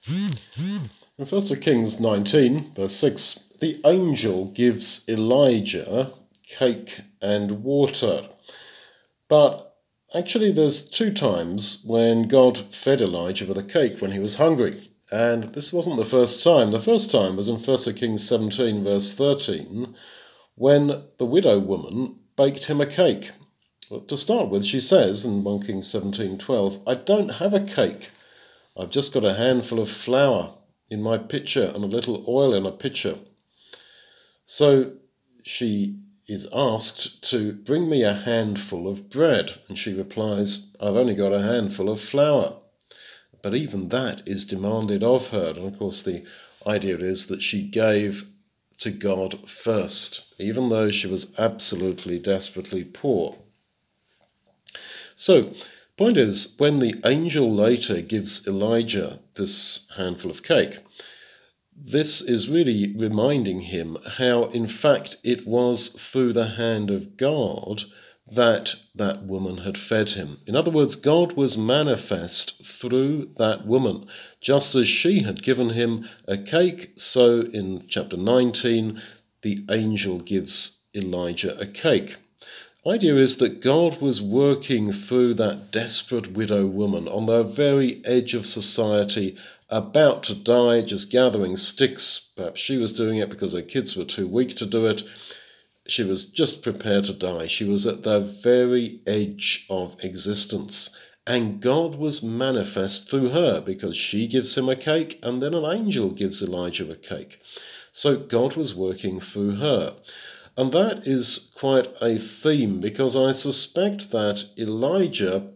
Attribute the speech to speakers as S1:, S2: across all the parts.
S1: In 1 Kings 19, verse 6, the angel gives Elijah cake and water. But actually there's two times when God fed Elijah with a cake when he was hungry. And this wasn't the first time. The first time was in 1 Kings 17, verse 13, when the widow woman baked him a cake. Well, to start with, she says in 1 Kings 17:12, I don't have a cake. I've just got a handful of flour in my pitcher and a little oil in a pitcher. So she is asked to bring me a handful of bread, and she replies, I've only got a handful of flour. But even that is demanded of her, and of course the idea is that she gave to God first, even though she was absolutely desperately poor. So, point is, when the angel later gives Elijah this handful of cake, this is really reminding him how, in fact, it was through the hand of God that that woman had fed him. In other words, God was manifest through that woman. Just as she had given him a cake, so in chapter 19, the angel gives Elijah a cake. The idea is that God was working through that desperate widow woman on the very edge of society, about to die, just gathering sticks. Perhaps she was doing it because her kids were too weak to do it. She was just prepared to die. She was at the very edge of existence. And God was manifest through her because she gives him a cake and then an angel gives Elijah a cake. So God was working through her. And that is quite a theme, because I suspect that Elijah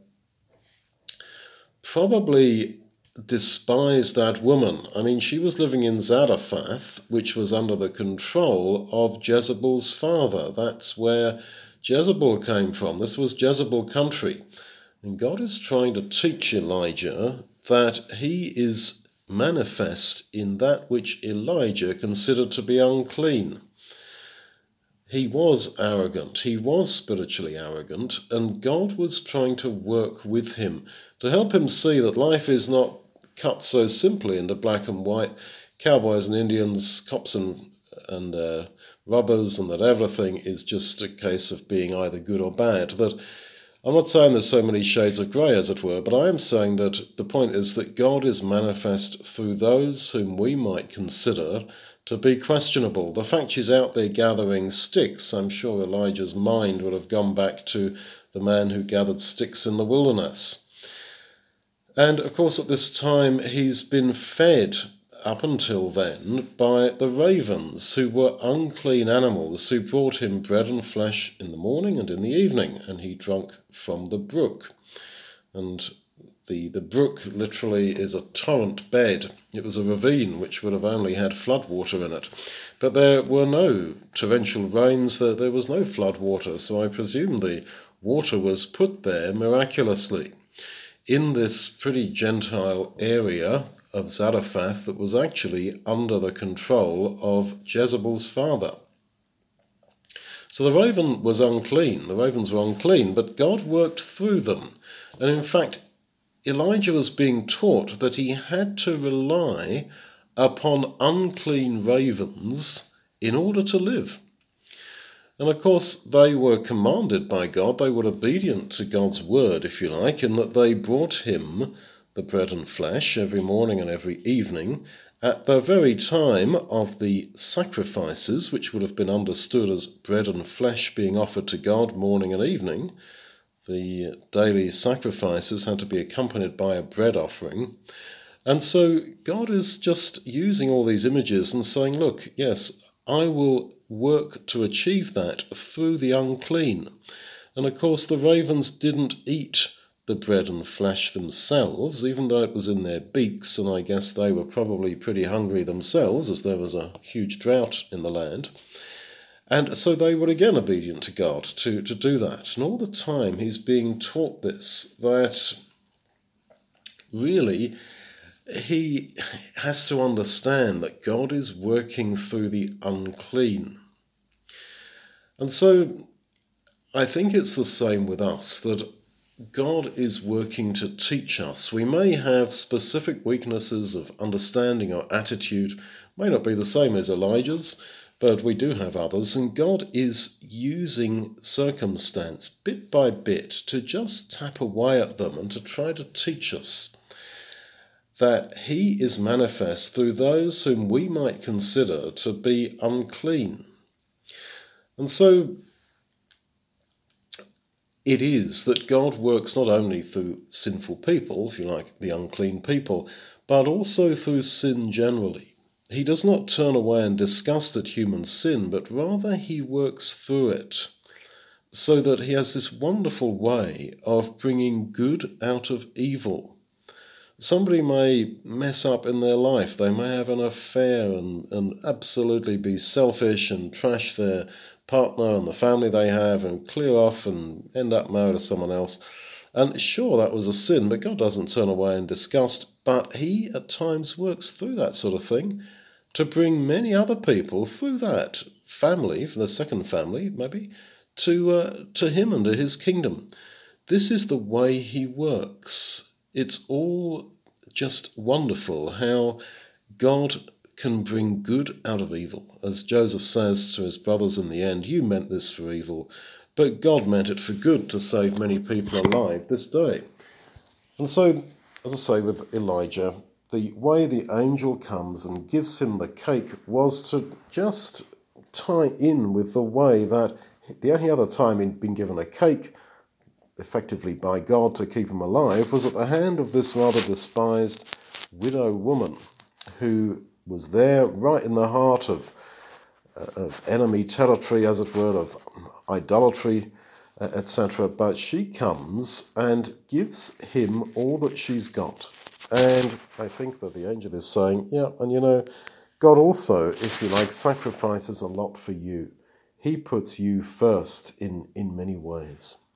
S1: probably despised that woman. I mean, she was living in Zarephath, which was under the control of Jezebel's father. That's where Jezebel came from. This was Jezebel country. And God is trying to teach Elijah that he is manifest in that which Elijah considered to be unclean. He was arrogant, he was spiritually arrogant, and God was trying to work with him to help him see that life is not cut so simply into black and white, cowboys and Indians, cops and robbers, and that everything is just a case of being either good or bad. That I'm not saying there's so many shades of grey, as it were, but I am saying that the point is that God is manifest through those whom we might consider to be questionable. The fact she's out there gathering sticks, I'm sure Elijah's mind would have gone back to the man who gathered sticks in the wilderness. And of course at this time he's been fed up until then by the ravens, who were unclean animals who brought him bread and flesh in the morning and in the evening, and he drank from the brook. And the brook literally is a torrent bed. It was a ravine which would have only had flood water in it. But there were no torrential rains, there was no flood water, so I presume the water was put there miraculously in this pretty Gentile area of Zarephath that was actually under the control of Jezebel's father. So the raven was unclean, the ravens were unclean, but God worked through them. And in fact, Elijah was being taught that he had to rely upon unclean ravens in order to live. And of course, they were commanded by God, they were obedient to God's word, if you like, in that they brought him the bread and flesh every morning and every evening at the very time of the sacrifices, which would have been understood as bread and flesh being offered to God morning and evening. The daily sacrifices had to be accompanied by a bread offering. And so God is just using all these images and saying, look, yes, I will work to achieve that through the unclean. And of course the ravens didn't eat the bread and flesh themselves, even though it was in their beaks, and I guess they were probably pretty hungry themselves, as there was a huge drought in the land. And so they were again obedient to God to do that. And all the time he's being taught this, that really he has to understand that God is working through the unclean. And so I think it's the same with us, that God is working to teach us. We may have specific weaknesses of understanding or attitude, may not be the same as Elijah's, but we do have others, and God is using circumstance bit by bit to just tap away at them and to try to teach us that he is manifest through those whom we might consider to be unclean. And so it is that God works not only through sinful people, if you like, the unclean people, but also through sin generally. He does not turn away in disgust at human sin, but rather he works through it, so that he has this wonderful way of bringing good out of evil. Somebody may mess up in their life. They may have an affair and absolutely be selfish and trash their partner and the family they have and clear off and end up married to someone else. And sure, that was a sin, but God doesn't turn away in disgust. But he at times works through that sort of thing to bring many other people through that family, for the second family maybe, to him and to his kingdom. This is the way he works. It's all just wonderful how God can bring good out of evil. As Joseph says to his brothers in the end, you meant this for evil, but God meant it for good to save many people alive this day. And so, as I say with Elijah, the way the angel comes and gives him the cake was to just tie in with the way that the only other time he'd been given a cake effectively by God to keep him alive was at the hand of this rather despised widow woman who was there right in the heart of enemy territory, as it were, of idolatry, etc. But she comes and gives him all that she's got. And I think that the angel is saying, yeah, and God also, if you like, sacrifices a lot for you. He puts you first in many ways.